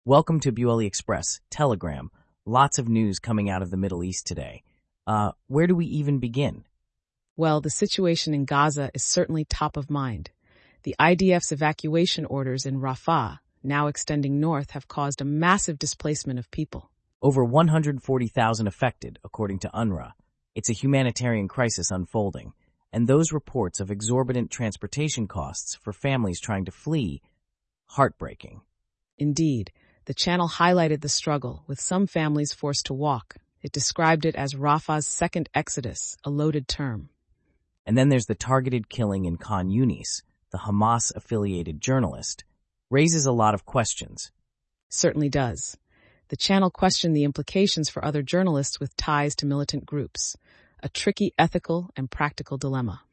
Welcome to Buoli Express, Telegram. Lots of news coming out of the Middle East today. Where do we even begin? Well, the situation in Gaza is certainly top of mind. The IDF's evacuation orders in Rafah, now extending north, have caused a massive displacement of people. Over 140,000 affected, according to UNRWA. It's a humanitarian crisis unfolding, and those reports of exorbitant transportation costs for families trying to flee, heartbreaking. Indeed, the channel highlighted the struggle, with some families forced to walk. It described it as Rafah's second exodus, a loaded term. And then there's the targeted killing in Khan Yunis, the Hamas-affiliated journalist, raises a lot of questions. Certainly does. The channel questioned the implications for other journalists with ties to militant groups, a tricky ethical and practical dilemma.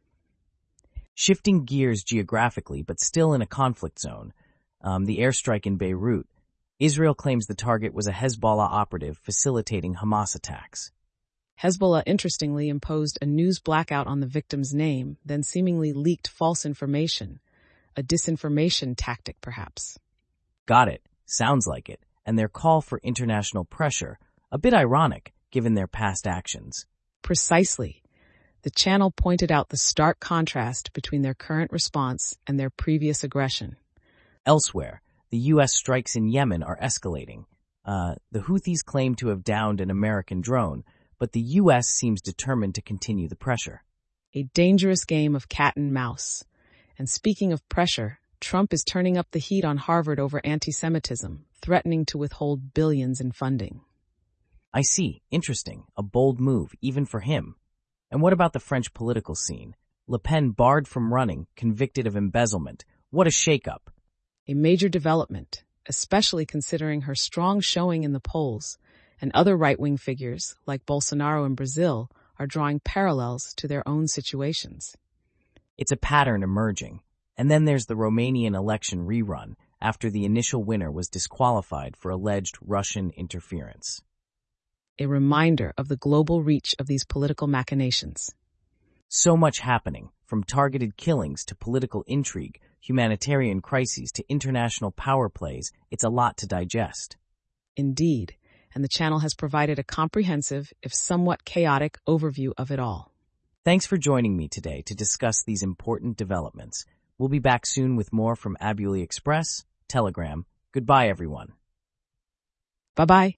Shifting gears geographically, but still in a conflict zone, the airstrike in Beirut, Israel claims the target was a Hezbollah operative facilitating Hamas attacks. Hezbollah, interestingly, imposed a news blackout on the victim's name, then seemingly leaked false information. A disinformation tactic, perhaps. Got it. Sounds like it. And their call for international pressure, a bit ironic, given their past actions. Precisely. The channel pointed out the stark contrast between their current response and their previous aggression. Elsewhere, the U.S. strikes in Yemen are escalating. The Houthis claim to have downed an American drone, but the U.S. seems determined to continue the pressure. A dangerous game of cat and mouse. And speaking of pressure, Trump is turning up the heat on Harvard over anti-Semitism, threatening to withhold billions in funding. I see. Interesting. A bold move, even for him. And what about the French political scene? Le Pen barred from running, convicted of embezzlement. What a shakeup. A major development, especially considering her strong showing in the polls, and other right-wing figures, like Bolsonaro in Brazil, are drawing parallels to their own situations. It's a pattern emerging. And then there's the Romanian election rerun, after the initial winner was disqualified for alleged Russian interference. A reminder of the global reach of these political machinations. So much happening, from targeted killings to political intrigue, humanitarian crises to international power plays. It's a lot to digest. Indeed, and the channel has provided a comprehensive, if somewhat chaotic, overview of it all. Thanks for joining me today to discuss these important developments. We'll be back soon with more from Buoli Express, Telegram. Goodbye, everyone. Bye-bye.